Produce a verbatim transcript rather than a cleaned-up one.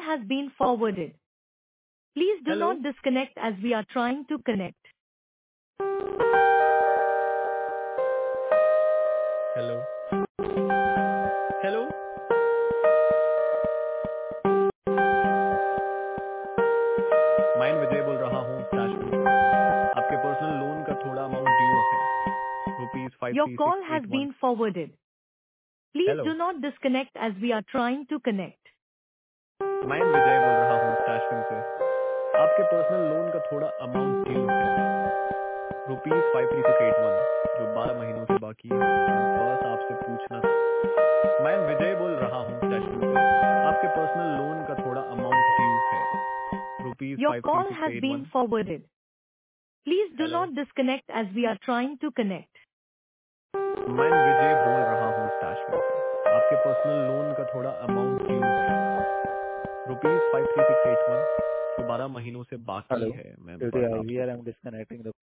has been forwarded. Please do Hello? not disconnect as we are trying to connect. Hello hello मैं विजय बोल रहा हूँ स्टैशफिन से। आपके पर्सनल लोन का थोड़ा अमाउंट ड्यू है, rupees five Your three call six has eight one. been forwarded. Please hello, do not disconnect as we are trying to connect. मैं विजय बोल रहा हूँ स्टैशफिन से। आपके पर्सनल लोन का थोड़ा अमाउंट ड्यू है, rupees five three six eight one, जो बारह महीनों से बाकी है। बस आपसे पूछना था। मैं विजय बोल रहा हूँ स्टैशफिन से। आपके पर्सनल लोन का थोड़ा अमाउंट ड्यू है, rupees Your five three call six has eight been one. forwarded. Please do hello, not disconnect as we are trying to connect. मैं विजय बोल रहा हूँ स्टैशफिन से। आपके पर्सनल लोन का थोड़ा अमाउंट ड्यू है, rupees five three six eight one, जो बारह महीनों से बाकी Hello. है। मैं Due to बस I V आपसे R, पूछ I'm disconnecting the